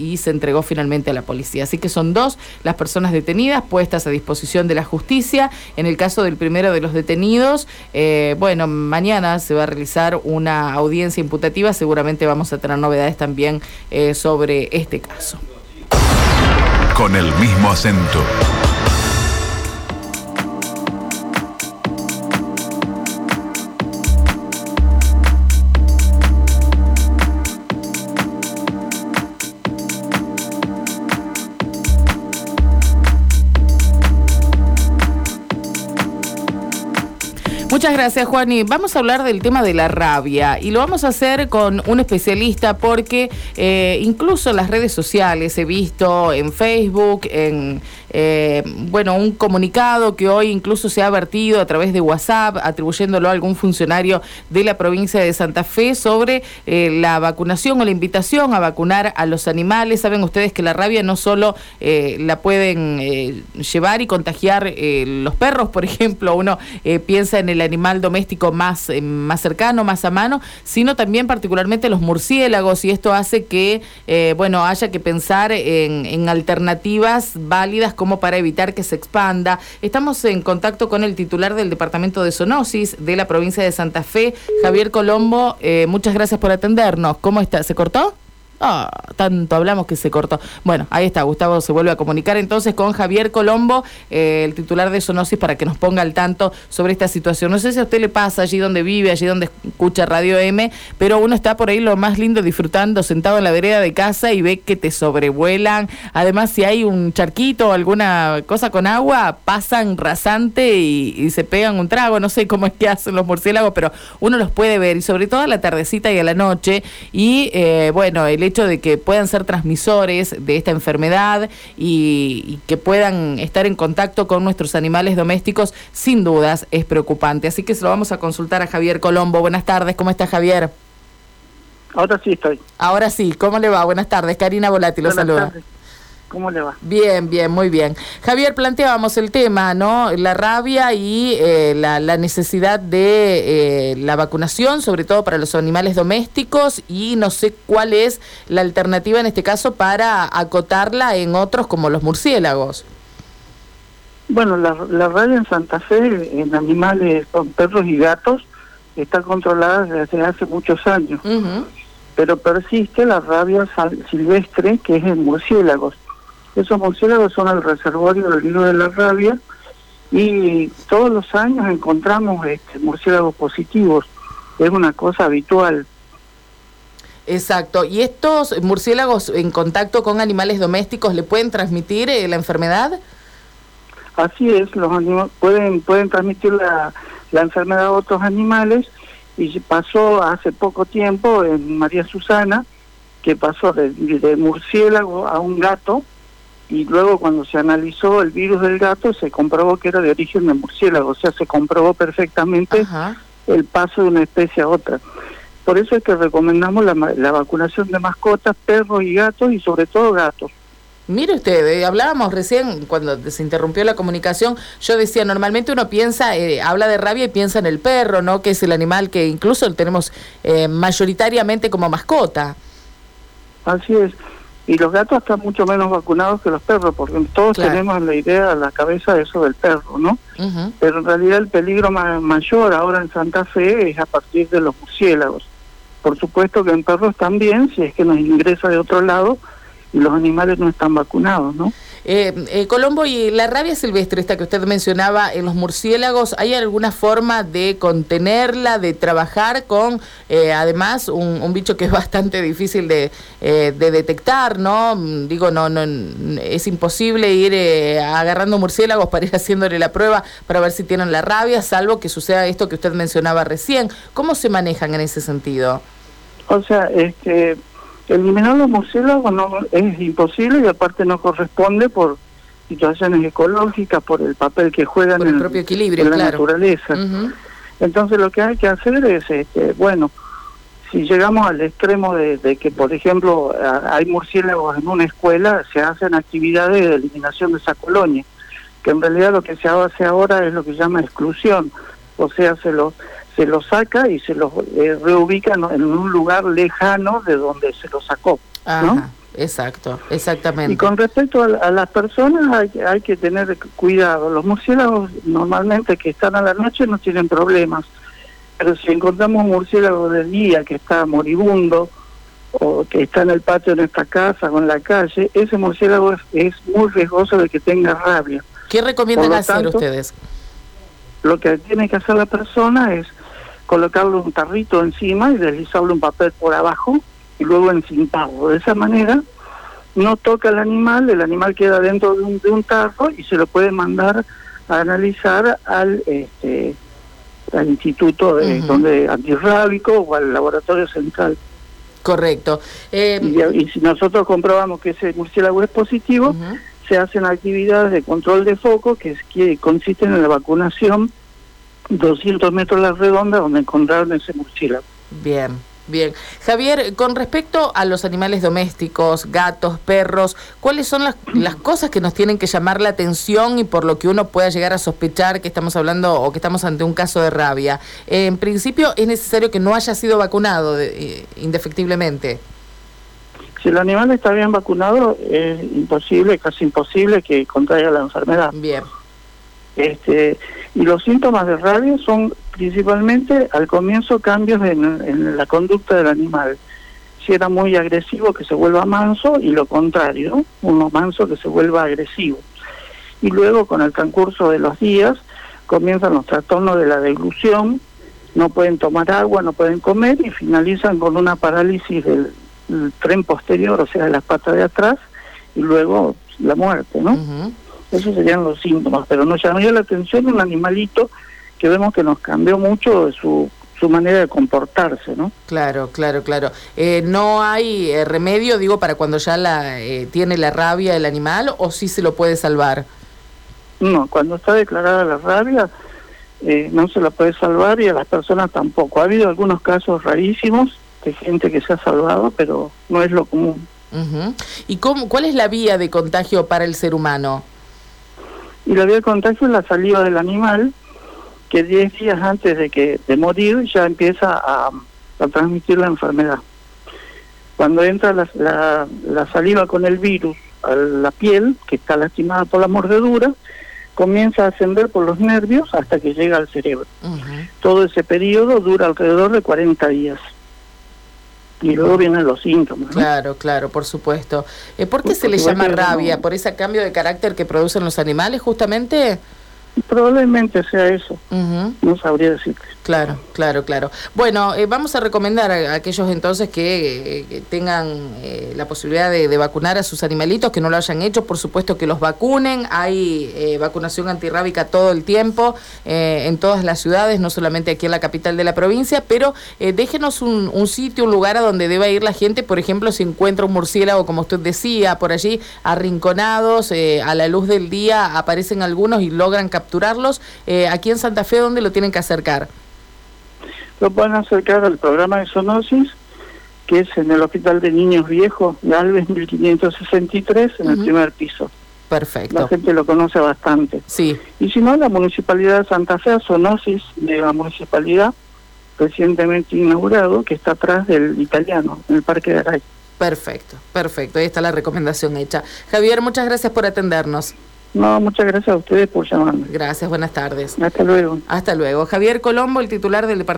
y se entregó finalmente a la policía. Así que son 2 las personas detenidas, puestas a disposición de la justicia. En el caso del primero de los detenidos, mañana se va a realizar una audiencia imputativa. Seguramente vamos a tener novedades también sobre este caso. Con el mismo acento. Muchas gracias, Juani. Vamos a hablar del tema de la rabia y lo vamos a hacer con un especialista porque incluso en las redes sociales he visto en Facebook, un comunicado que hoy incluso se ha vertido a través de WhatsApp, atribuyéndolo a algún funcionario de la provincia de Santa Fe sobre la vacunación o la invitación a vacunar a los animales. Saben ustedes que la rabia no solo la pueden llevar y contagiar los perros, por ejemplo, uno piensa en el animal doméstico más cercano, más a mano, sino también particularmente los murciélagos, y esto hace que haya que pensar en alternativas válidas como para evitar que se expanda. Estamos en contacto con el titular del Departamento de Zoonosis de la provincia de Santa Fe, Javier Colombo. Muchas gracias por atendernos. ¿Cómo está? ¿Se cortó? Tanto hablamos que se cortó. Bueno, ahí está, Gustavo se vuelve a comunicar entonces con Javier Colombo, el titular de Zoonosis, para que nos ponga al tanto sobre esta situación. No sé si a usted le pasa allí donde vive, allí donde escucha Radio M, pero uno está por ahí lo más lindo disfrutando, sentado en la vereda de casa y ve que te sobrevuelan. Además, si hay un charquito o alguna cosa con agua, pasan rasante y se pegan un trago. No sé cómo es que hacen los murciélagos, pero uno los puede ver, y sobre todo a la tardecita y a la noche. Y el hecho de que puedan ser transmisores de esta enfermedad y que puedan estar en contacto con nuestros animales domésticos, sin dudas es preocupante. Así que se lo vamos a consultar a Javier Colombo. Buenas tardes, ¿cómo está, Javier? Ahora sí estoy. Ahora sí, ¿cómo le va? Buenas tardes, Karina Volati lo saluda. Buenas tardes. ¿Cómo le va? Bien, muy bien. Javier, planteábamos el tema, ¿no? La rabia y la necesidad de la vacunación, sobre todo para los animales domésticos, y no sé cuál es la alternativa en este caso para acotarla en otros como los murciélagos. Bueno, la rabia en Santa Fe, en animales, con perros y gatos, está controlada desde hace muchos años. Uh-huh. Pero persiste la rabia silvestre, que es en murciélagos. Esos murciélagos son el reservorio del virus de la rabia, y todos los años encontramos murciélagos positivos. Es una cosa habitual. Exacto. ¿Y estos murciélagos en contacto con animales domésticos le pueden transmitir la enfermedad? Así es, los animales pueden transmitir la enfermedad a otros animales, y pasó hace poco tiempo en María Susana, que pasó de murciélago a un gato, y luego cuando se analizó el virus del gato se comprobó que era de origen de murciélago, o sea, se comprobó perfectamente el paso de una especie a otra. Por eso es que recomendamos la vacunación de mascotas, perros y gatos, y sobre todo gatos. Mire usted, hablábamos recién, cuando se interrumpió la comunicación, yo decía, normalmente uno piensa, habla de rabia y piensa en el perro, ¿no? Que es el animal que incluso tenemos mayoritariamente como mascota. Así es. Y los gatos están mucho menos vacunados que los perros, porque todos tenemos la idea a la cabeza de eso del perro, ¿no? Uh-huh. Pero en realidad el peligro mayor ahora en Santa Fe es a partir de los murciélagos. Por supuesto que en perros también, si es que nos ingresa de otro lado y los animales no están vacunados, ¿no? Colombo, y la rabia silvestre, esta que usted mencionaba en los murciélagos, ¿hay alguna forma de contenerla, de trabajar con, además, un bicho que es bastante difícil de detectar, ¿no? Digo, no es imposible ir agarrando murciélagos para ir haciéndole la prueba para ver si tienen la rabia, salvo que suceda esto que usted mencionaba recién. ¿Cómo se manejan en ese sentido? O sea, eliminar los murciélagos no es imposible, y aparte no corresponde por situaciones ecológicas, por el papel que juegan por el propio equilibrio, en la naturaleza. Uh-huh. Entonces lo que hay que hacer es, si llegamos al extremo de que, por ejemplo, hay murciélagos en una escuela, se hacen actividades de eliminación de esa colonia, que en realidad lo que se hace ahora es lo que se llama exclusión, o sea, se los saca y se los reubica en un lugar lejano de donde se los sacó, ¿no? exactamente. Y con respecto a las personas hay que tener cuidado. Los murciélagos normalmente que están a la noche no tienen problemas, pero si encontramos un murciélago del día que está moribundo o que está en el patio de nuestra casa o en la calle, ese murciélago es muy riesgoso de que tenga rabia. ¿Qué recomiendan hacer ustedes? Lo que tiene que hacer la persona es colocarle un tarrito encima y deslizarle un papel por abajo y luego encintarlo. De esa manera no toca el animal queda dentro de un tarro y se lo puede mandar a analizar al instituto donde antirrábico o al laboratorio central. Correcto. Y si nosotros comprobamos que ese murciélago es positivo, se hacen actividades de control de foco que consisten en la vacunación 200 metros a la redonda donde encontraron ese murciélago. Bien. Javier, con respecto a los animales domésticos, gatos, perros, ¿cuáles son las cosas que nos tienen que llamar la atención y por lo que uno pueda llegar a sospechar que estamos hablando o que estamos ante un caso de rabia? En principio, es necesario que no haya sido vacunado indefectiblemente. Si el animal está bien vacunado, es imposible, casi imposible que contraiga la enfermedad. Bien. Y los síntomas de rabia son principalmente al comienzo cambios en la conducta del animal. Si era muy agresivo, que se vuelva manso, y lo contrario, uno manso que se vuelva agresivo. Y luego, con el transcurso de los días, comienzan los trastornos de la deglución, no pueden tomar agua, no pueden comer, y finalizan con una parálisis del tren posterior, o sea, de las patas de atrás, y luego la muerte, ¿no? Esos serían los síntomas, pero nos llamaría la atención un animalito que vemos que nos cambió mucho de su manera de comportarse, ¿no? Claro. ¿No hay remedio, digo, para cuando ya tiene la rabia el animal, o sí se lo puede salvar? No, cuando está declarada la rabia, no se la puede salvar, y a las personas tampoco. Ha habido algunos casos rarísimos de gente que se ha salvado, pero no es lo común. ¿Y cuál es la vía de contagio para el ser humano? Y la vía de contagio es la saliva del animal, que 10 días antes de morir ya empieza a transmitir la enfermedad. Cuando entra la saliva con el virus a la piel, que está lastimada por la mordedura, comienza a ascender por los nervios hasta que llega al cerebro. Todo ese periodo dura alrededor de 40 días. Y luego vienen los síntomas, ¿no? Claro, por supuesto. ¿Por qué se le llama rabia? ¿Por ese cambio de carácter que producen los animales, justamente? Probablemente sea eso. No sabría decirte. Claro. Bueno, vamos a recomendar a aquellos entonces que tengan la posibilidad de vacunar a sus animalitos, que no lo hayan hecho, por supuesto que los vacunen. Hay vacunación antirrábica todo el tiempo en todas las ciudades, no solamente aquí en la capital de la provincia, pero déjenos un sitio, un lugar a donde deba ir la gente, por ejemplo, si encuentra un murciélago, como usted decía, por allí arrinconados, a la luz del día aparecen algunos y logran capturarlos. Aquí en Santa Fe, ¿dónde lo tienen que acercar? Lo pueden acercar al programa de zoonosis, que es en el Hospital de Niños Viejos de Alves 1563, en el primer piso. Perfecto. La gente lo conoce bastante. Sí. Y si no, la Municipalidad de Santa Fe, zoonosis de la Municipalidad, recientemente inaugurado, que está atrás del Italiano, en el Parque de Aray. Perfecto. Ahí está la recomendación hecha. Javier, muchas gracias por atendernos. No, muchas gracias a ustedes por llamarme. Gracias, buenas tardes. Hasta luego. Javier Colombo, el titular del departamento